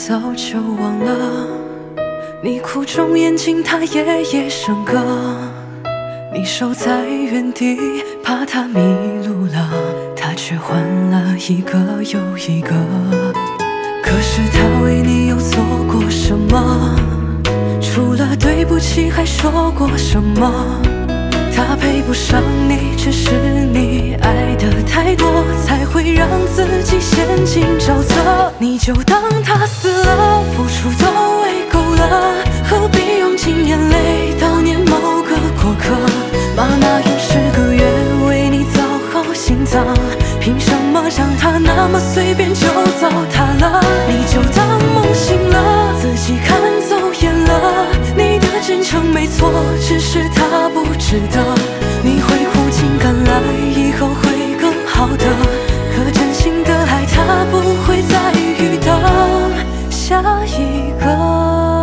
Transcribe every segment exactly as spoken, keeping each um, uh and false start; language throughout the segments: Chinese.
早就忘了，你苦中眼睛他夜夜笙歌，你守在原地怕他迷路了，他却换了一个又一个。可是他为你又做过什么？除了对不起还说过什么？他配不上你，只是你爱的太多，才会让自己陷进沼泽。你就当他死了，付出都喂够了，何必用尽眼泪悼念某个过客？妈妈用十个月为你造好心脏，凭什么让他那么随便就糟蹋了？你就当梦醒了，自己看走眼了，你的真诚没错，只是他不值得。你会苦尽甘来，以后会更好的，可真心的爱他不会再遇到下一个。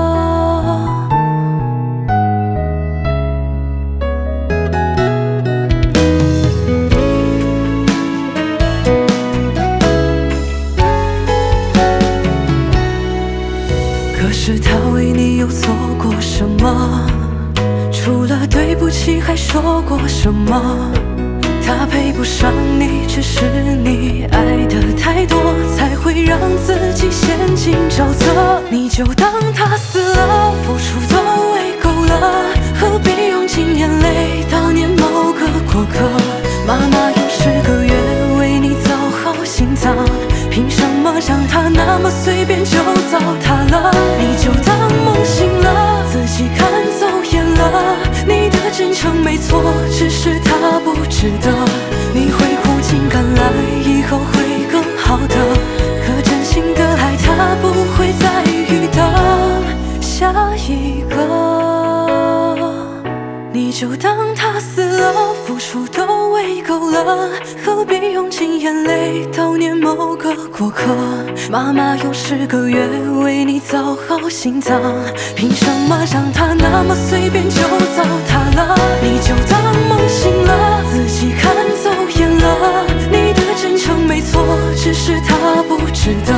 可是他为你又做过什么？除了对不起还说过什么？他配不上你，只是你爱的太多，才会让自己陷进沼泽。你就当他死了，付出都喂够了，何必用尽眼泪悼念某个过客？妈妈用十个月为你造好心脏，凭什么让他那么随便就糟蹋了？你就当梦醒了，自己看走眼了，你的真诚没错，只是他不值得。你会苦尽甘来，以后会更好的，可真心的爱他不会再遇到下一个。你就当他死了，付出都喂够了，何必用尽眼泪悼念某个过客？妈妈用十个月为你造好心脏，凭什么让他那么随便就糟蹋了？你就当梦醒了，自己看走眼了，你的真诚没错，只是他不值得。